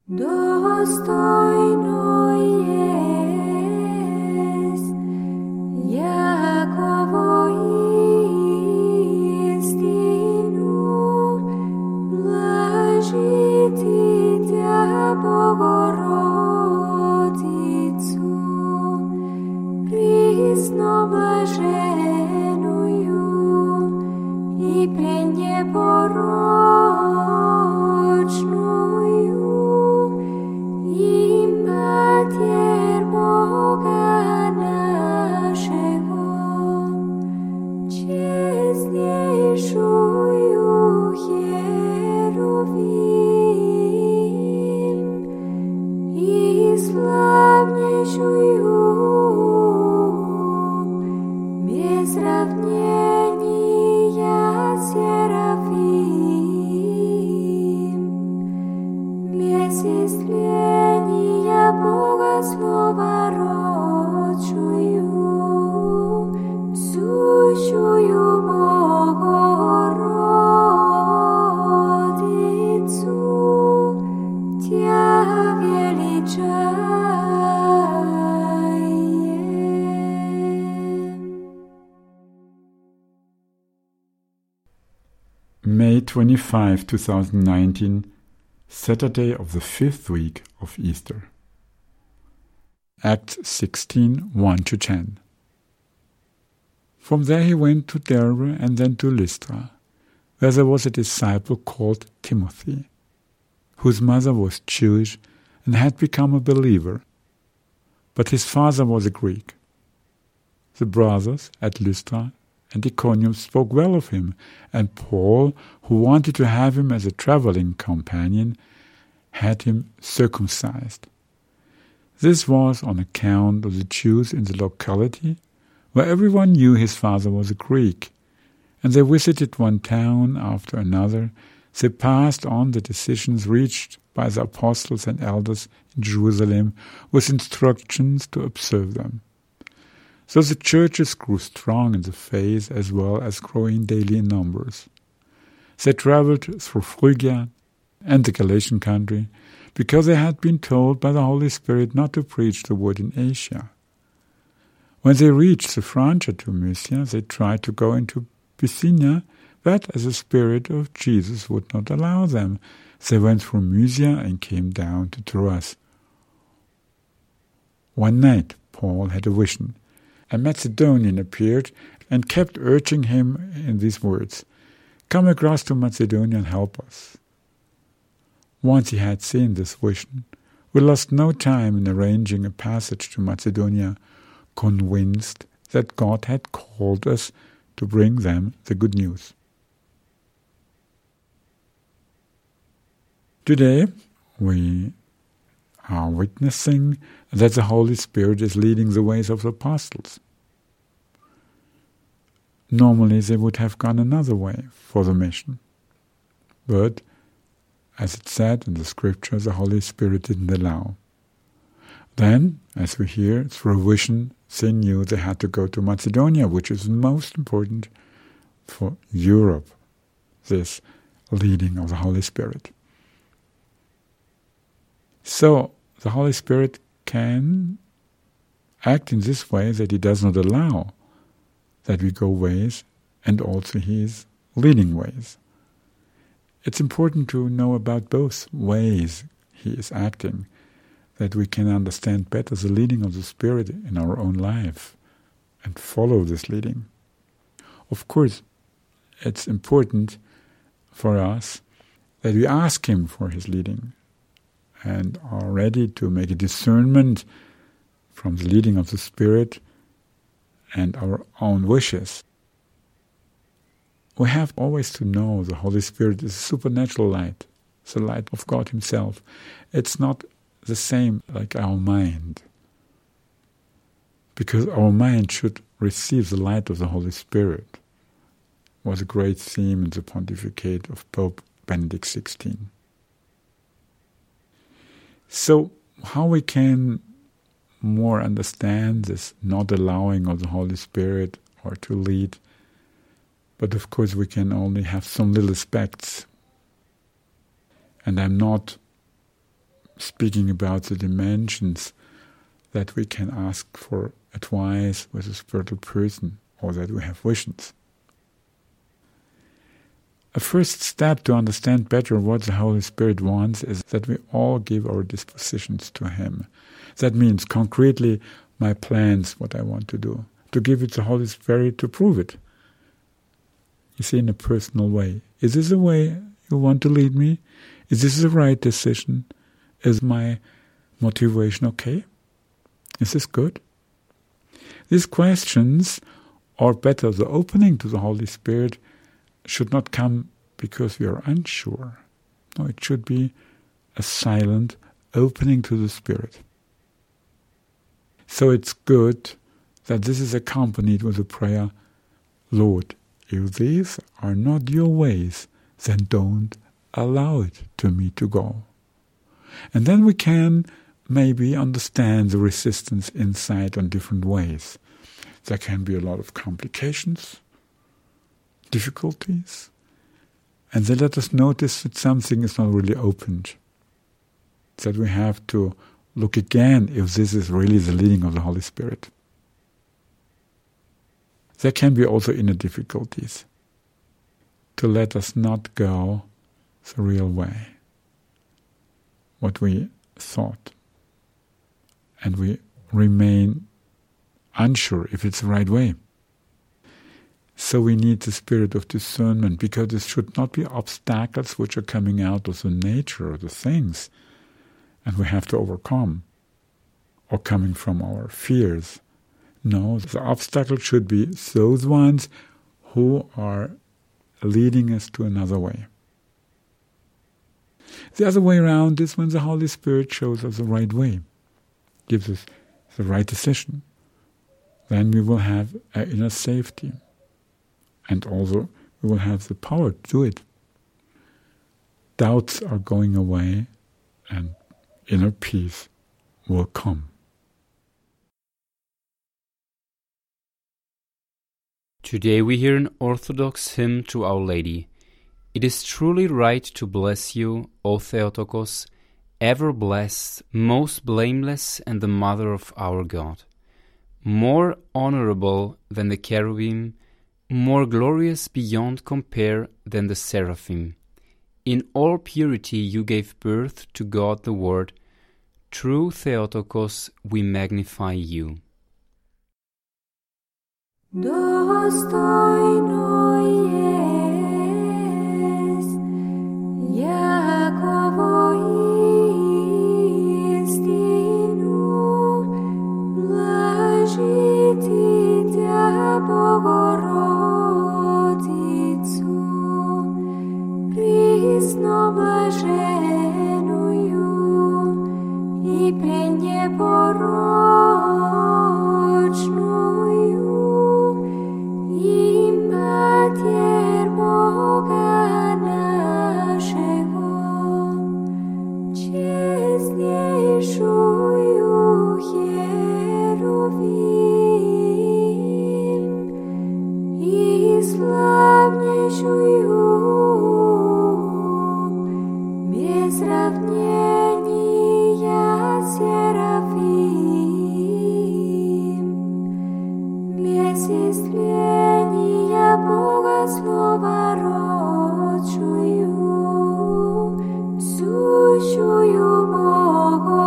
Достойно есть, яково истину, блажите Тя Богородицу, присно блаженную и пренепорочную, и Матерь Бога нашего, честнейшую Херувим и славнейшую без сравнения Серафим, без исцеления Бога Слова родшую, сущую Богородицу, Тя величаем. May 25, 2019, Saturday of the 5th week of Easter. Acts 16, 1-10. From there he went to Derbe and then to Lystra, where there was a disciple called Timothy, whose mother was Jewish and had become a believer, but his father was a Greek. The brothers at Lystra and Iconium spoke well of him, and Paul, who wanted to have him as a traveling companion, had him circumcised. This was on account of the Jews in the locality, where everyone knew his father was a Greek, and they visited one town after another. They passed on the decisions reached by the apostles and elders in Jerusalem with instructions to observe them. So the churches grew strong in the faith as well as growing daily in numbers. They traveled through Phrygia and the Galatian country because they had been told by the Holy Spirit not to preach the word in Asia. When they reached the frontier to Mysia, they tried to go into Bithynia, but as the Spirit of Jesus would not allow them, they went through Mysia and came down to Troas. One night Paul had a vision. A Macedonian appeared and kept urging him in these words, "Come across to Macedonia and help us." Once he had seen this vision, we lost no time in arranging a passage to Macedonia, convinced that God had called us to bring them the good news. Today, we are witnessing that the Holy Spirit is leading the ways of the apostles. Normally they would have gone another way for the mission. But, as it said in the scripture, the Holy Spirit didn't allow. Then, as we hear, through a vision, they knew they had to go to Macedonia, which is most important for Europe, this leading of the Holy Spirit. So, the Holy Spirit can act in this way that He does not allow that we go ways, and also He is leading ways. It's important to know about both ways He is acting, that we can understand better the leading of the Spirit in our own life and follow this leading. Of course, it's important for us that we ask Him for His leading and are ready to make a discernment from the leading of the Spirit and our own wishes. We have always to know the Holy Spirit is a supernatural light, it's the light of God Himself. It's not the same like our mind, because our mind should receive the light of the Holy Spirit. It was a great theme in the pontificate of Pope Benedict XVI. So, how we can more understand this not allowing of the Holy Spirit or to lead, but of course we can only have some little aspects. And I'm not speaking about the dimensions that we can ask for advice with a spiritual person, or that we have visions. A first step to understand better what the Holy Spirit wants is that we all give our dispositions to Him. That means concretely my plans, what I want to do, to give it to the Holy Spirit to prove it. You see, in a personal way. Is this the way you want to lead me? Is this the right decision? Is my motivation okay? Is this good? These questions, or better, the opening to the Holy Spirit, should not come because we are unsure. No, it should be a silent opening to the Spirit. So it's good that this is accompanied with a prayer, Lord, if these are not your ways, then don't allow it to me to go. And then we can maybe understand the resistance inside on different ways. There can be a lot of complications, difficulties, and then let us notice that something is not really opened, that we have to look again if this is really the leading of the Holy Spirit. There can be also inner difficulties to let us not go the real way, what we thought, and we remain unsure if it's the right way. So we need the spirit of discernment, because it should not be obstacles which are coming out of the nature of the things and we have to overcome, or coming from our fears. No, the obstacle should be those ones who are leading us to another way. The other way around is when the Holy Spirit shows us the right way, gives us the right decision. Then we will have an inner safety. And also we will have the power to do it. Doubts are going away and inner peace will come. Today we hear an Orthodox hymn to Our Lady. It is truly right to bless you, O Theotokos, ever blessed, most blameless, and the Mother of our God. More honorable than the cherubim, more glorious beyond compare than the seraphim. In all purity you gave birth to God the Word. True Theotokos, we magnify you. Достойно есть, яково истину, блажите Тя Богородицу, присно блаженную и пренепорочную, и Матерь Бога нашего, честнейшую Херувим и славнейшую без сравнения Серафим, без исцеления Бога Слова родшую, сущую Богу